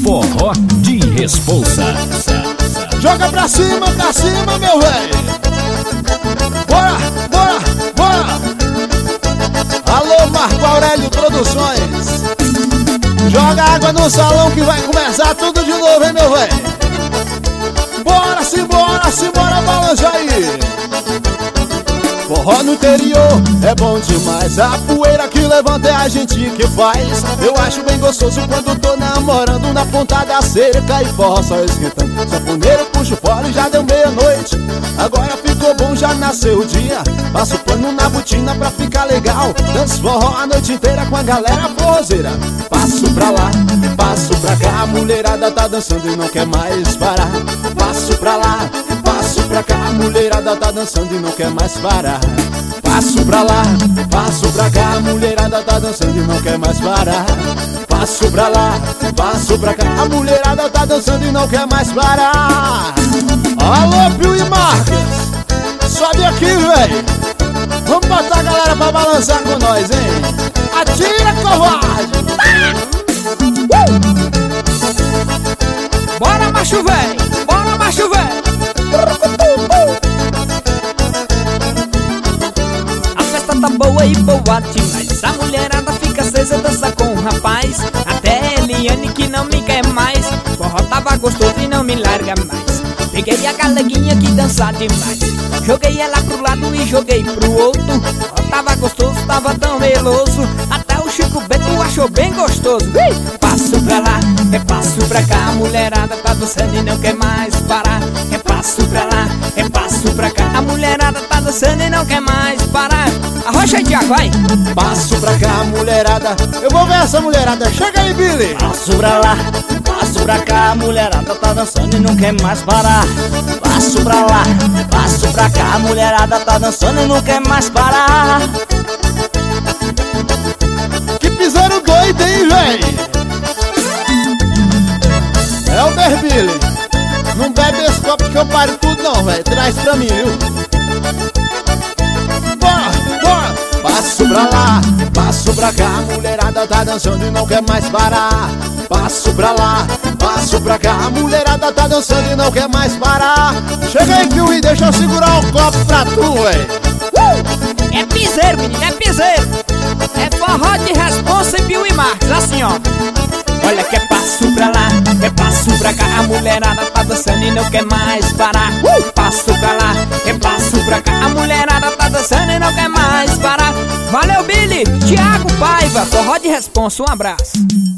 Forró de Responsa. Joga pra cima, meu velho. Bora, bora, bora. Alô, Marco Aurélio Produções. Joga água no salão que vai começar tudo de novo, hein, meu velho. Bora, simbora, balança aí. Forró no interior é bom demais. A poeira que levanta é a gente que faz. Eu acho bem gostoso quando tô namorando na ponta da cerca e forró só esquentando. Sanfoneiro puxa o fole, já deu meia-noite. Agora ficou bom, já nasceu o dia. Passo pano na botina pra ficar legal. Danço forró a noite inteira com a galera forrozeira. Passo pra lá, passo pra cá. A mulherada tá dançando e não quer mais parar. Passo pra lá, passo pra cá. A mulherada tá dançando e não quer mais parar. Passo pra lá, passo pra cá. A mulherada tá dançando e não quer mais parar. Passo pra lá, passo pra cá. A mulherada tá dançando e não quer mais parar. Alô, Pio e Marques, sobe aqui, velho. Vamos botar a galera pra balançar com nós, hein? Atira, covarde! Bora, macho velho! Bora, macho velho! A festa tá boa e boa demais. A mulherada fica acesa, dança com o rapaz. Até Eliane que não me quer mais. Forró tava gostoso e não me larga mais. Peguei a galeguinha que dança demais. Joguei ela pro lado e joguei pro outro. Forró tava gostoso, tava tão meloso. Até o Chico Bento achou bem gostoso. Passo pra lá, passo pra cá. A mulherada tá dançando e não quer mais parar. Passo pra lá, passo pra cá. A mulherada tá dançando e não quer mais parar. Arrocha aí, Thiago, vai! Passo pra cá, mulherada. Eu vou ver essa mulherada. Chega aí, Billy! Passo pra lá, passo pra cá. A mulherada tá dançando e não quer mais parar. Passo pra lá, passo pra cá. A mulherada tá dançando e não quer mais parar. Que piseiro doido, hein, véi? É o Billy. Não bebe esse copo que eu paro tudo não, velho. Traz pra mim, viu? Bora, bora! Passo pra lá, passo pra cá. A mulherada tá dançando e não quer mais parar. Passo pra lá, passo pra cá. A mulherada tá dançando e não quer mais parar. Chega aí, Pio, e deixa eu segurar o copo pra tu, velho. É piseiro, menino, é piseiro. É forró de Responsa e Pio e Marques, assim, ó. Olha que é passo pra lá, é passo pra cá. A mulherada tá dançando e não quer mais parar. Passo pra lá, é passo pra cá. A mulherada tá dançando e não quer mais parar. Valeu, Billy, Thiago Paiva, Forró de Responsa, um abraço.